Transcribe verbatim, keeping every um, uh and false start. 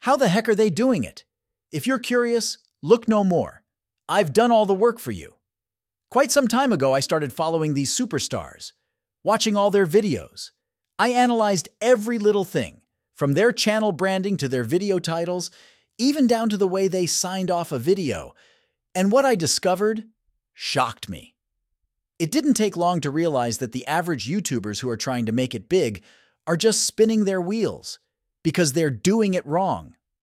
How the heck are they doing it? If you're curious, look no more. I've done all the work for you. Quite some time ago, I started following these superstars, watching all their videos. I analyzed every little thing, from their channel branding to their video titles, even down to the way they signed off a video. And what I discovered shocked me. It didn't take long to realize that the average YouTubers who are trying to make it big are just spinning their wheels because they're doing it wrong.